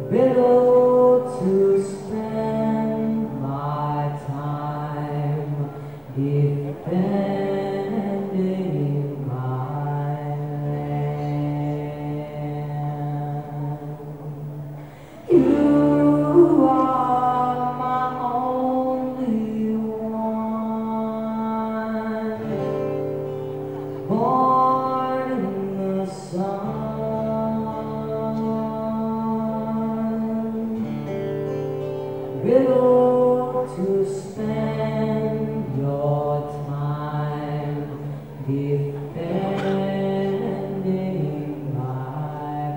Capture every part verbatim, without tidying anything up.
Riddle to spend my time defending my land. You are my only one, born in the sun. Riddle to spend your time defending my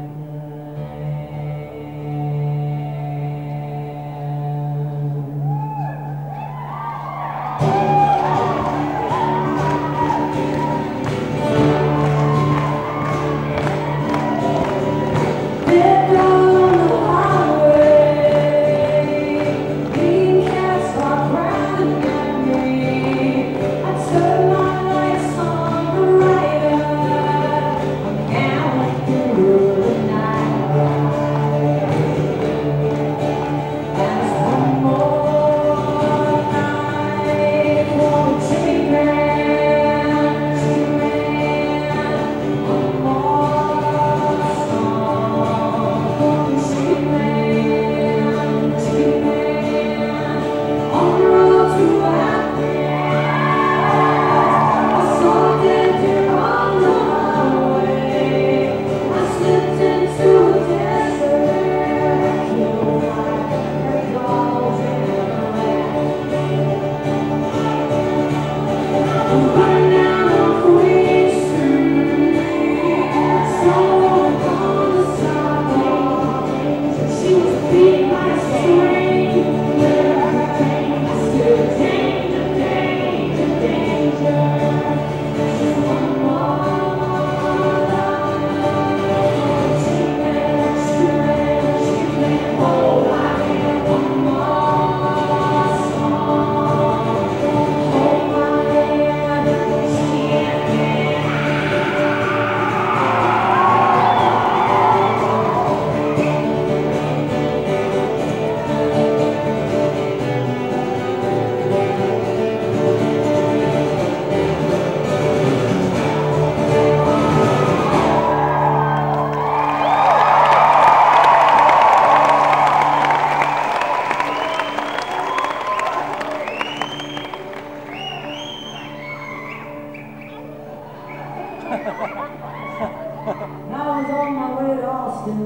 I was on my way to Austin.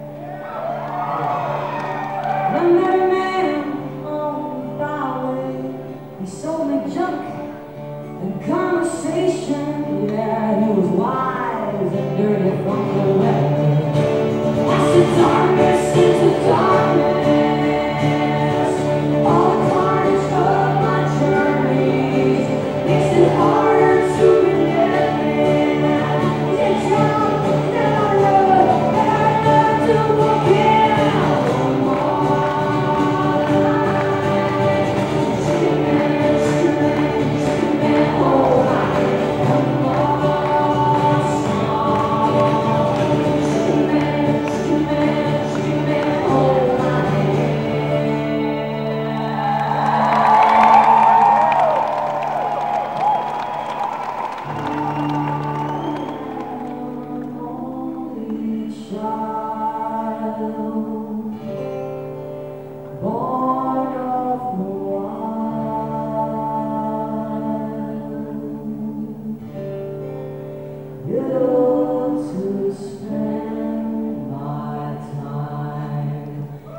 I met a man on the byway. He sold me junk and conversation. Yeah, he was wise and dirty from the west. I said, darkness into darkness. All the carnage of my journeys makes it harder to be living. It's wrong that I love, that I love to walk in. One more life, screaming, screaming, screaming, oh, one more song, screaming, screaming, screaming, oh, my only child, born of the wild, little to spend my time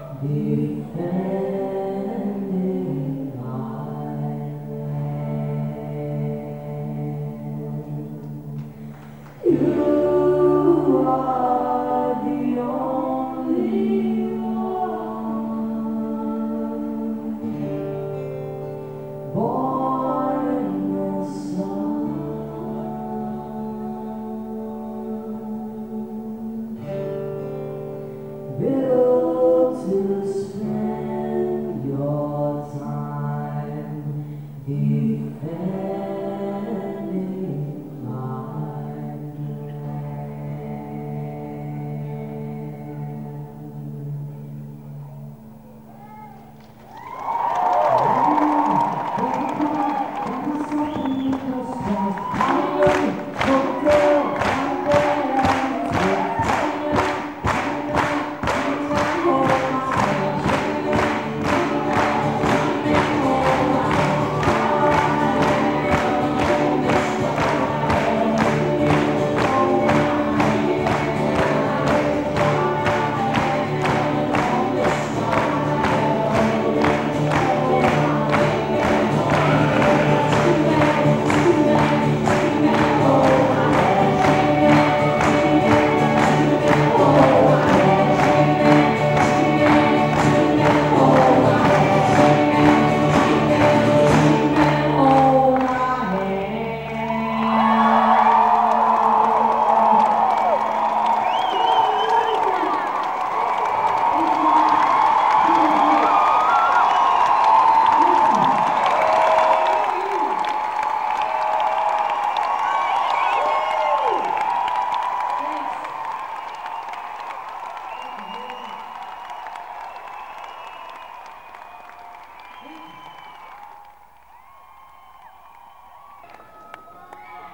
defending my land. You are the only one, born in the sun. Riddle to